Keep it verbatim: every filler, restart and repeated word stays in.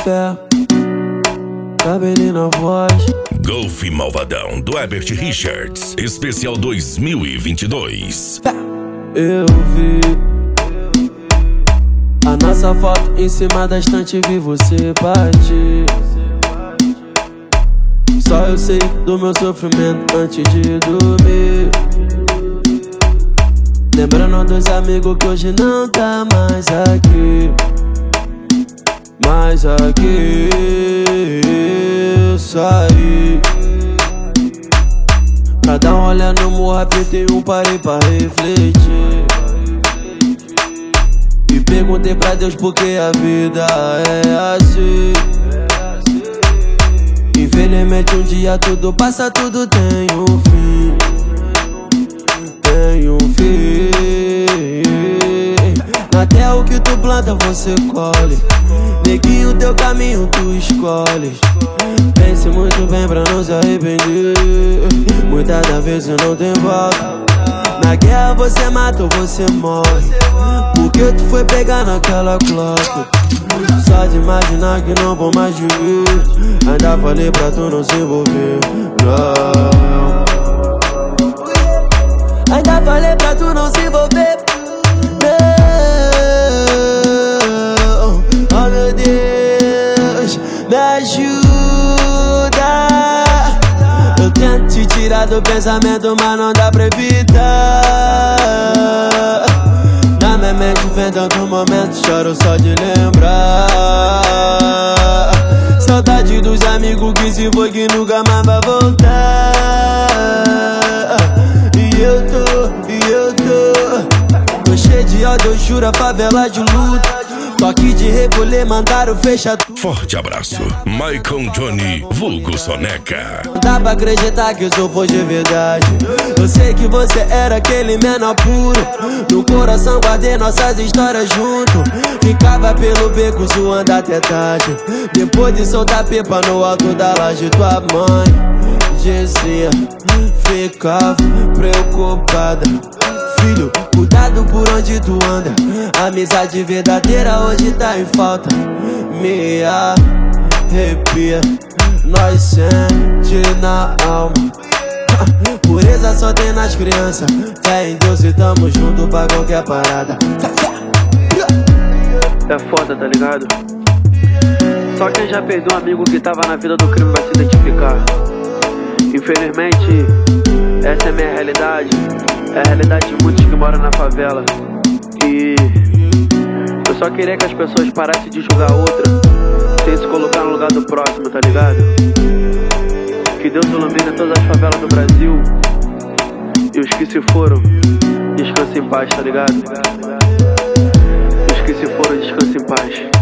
fé, cabelinho na voz. Golf Malvadão, do Herbert Richards, especial dois mil e vinte e dois. Eu vi a nossa foto em cima da estante, vi você partir. Só eu sei do meu sofrimento antes de dormir. Lembrando dos amigos que hoje não tá mais aqui. Mas aqui eu saí pra dar uma olhada no morro, apertei um, parei pra refletir. E perguntei pra Deus por que a vida é assim. Infelizmente um dia tudo passa, tudo tem um fim. Tem um fim. Até o que tu planta você colhe. Neguinho, teu caminho tu escolhes. Pense muito bem pra não se arrepender. Muitas das vezes não tem volta. Na guerra você mata ou você morre. Porque tu foi pegar naquela clock. Só de imaginar que não vou mais te ver. Ainda falei pra tu não se envolver. Não. Ainda falei pra tu não se envolver. Não. Oh meu Deus, me ajuda. Eu tento te tirar do pensamento, mas não dá pra evitar. Na minha mente vem tanto momento, choro só de lembrar. Saudade dos amigos que se foi, que nunca mais vai voltar. E eu tô, e eu tô Tô cheio de ódio, eu juro, a favela de luto. Toque de recolher, mandaram fechar tudo. Forte abraço, Michael Johnny, vulgo Soneca. Não dá pra acreditar que isso foi de verdade. Eu sei que você era aquele menor puro. No coração guardei nossas histórias junto. Ficava pelo beco zoando até tarde. Depois de soltar pipa no alto da laje, tua mãe dizia, ficava preocupada. Filho, cuidado por onde tu anda. Amizade verdadeira hoje tá em falta. Me arrepia, nós sente na alma. Pureza só tem nas crianças. Fé em Deus e tamo junto pra qualquer parada. É foda, tá ligado? Só quem já perdeu um amigo que tava na vida do crime vai se identificar. Infelizmente, essa é a minha realidade. É a realidade de muitos que moram na favela. E eu só queria que as pessoas parassem de julgar outra sem se colocar no lugar do próximo, tá ligado? Que Deus ilumine todas as favelas do Brasil. E os que se foram, descansem em paz, tá ligado? Os que se foram, descansem em paz.